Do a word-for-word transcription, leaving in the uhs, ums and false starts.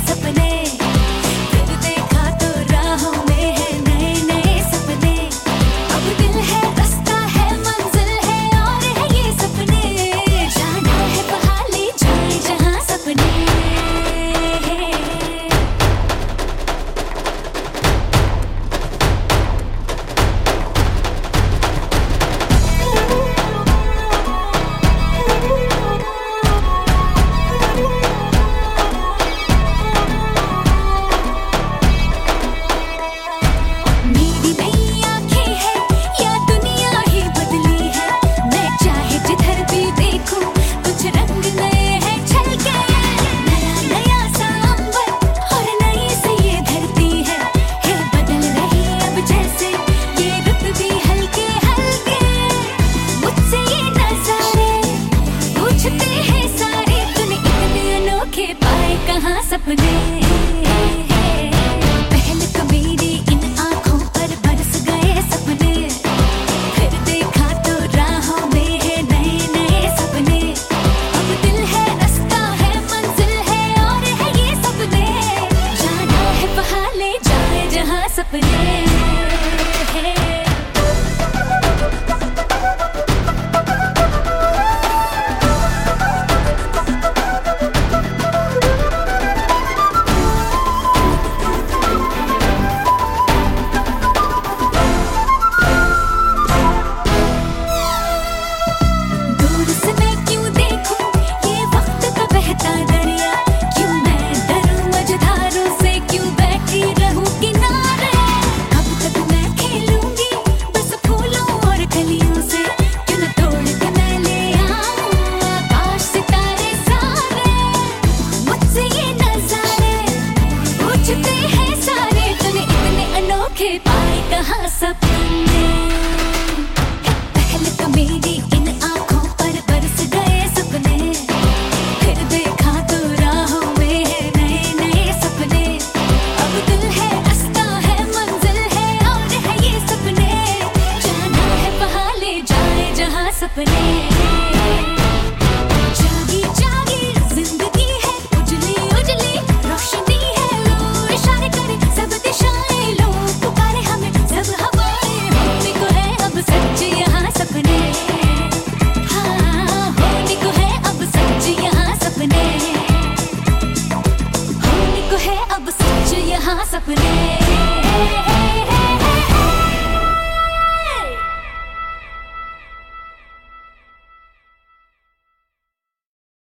सपने, फिर देखा तो राहों में है नए नए सपने। अब दिल है, रास्ता है, मंजिल है और है ये सपने। जाना है वहाँ ले जाए जहाँ सपने। मेरी नई आँखें हैं या दुनिया ही बदली है, मैं चाहे जिधर भी देखूं कुछ रंग नए हैं छलके। नया नया सा अंबर और नई सी ये धरती है, है बदल रही अब जैसे ये रुत भी हल्के हल्के। मुझसे ये नजारे पूछते हैं सारे, तूने इतने अनोखे पाए कहाँ सपने। पहले तो मेरी इन आँखों पर बरस गए सपने, फिर देखा तो राहों में है नए नए सपने। अब दिल है, रास्ता है, मंजिल है और है ये सपने। जाना है वहाँ ले जाए जहाँ सपने हैं। दूर से मैं क्यों देखूं ये वक्त का बहता दरिया, क्यों मैं डरूं मझधारों से, क्यों बैठी रहूं किनारे। अब तक मैं खेलूंगी बस फूलों और कलियों से, क्यों न तोड़ के मैं ले आऊं आकाश सितारे सारे। मुझसे ये नजारे पूछते हैं सारे, तूने इतने अनोखे पाए कहाँ सपने। पहले तो मेरी इन आँखों पर बरस गए सपने, फिर देखा तो राहों में है नए नए सपने। अब दिल है, रास्ता है, मंजिल है और है ये सपने। जाना है वहाँ ले जाए जहाँ सपने। जागी जागी जिंदगी है, उजली उजली रोशनी है, लो इशारे करे सब दिशाएं, लो पुकारे हमें सब हवाएं। होने को है अब सच यहाँ सपने, हाँ होने को है अब सच यहाँ सपने। होने को है अब सच यहाँ सपने।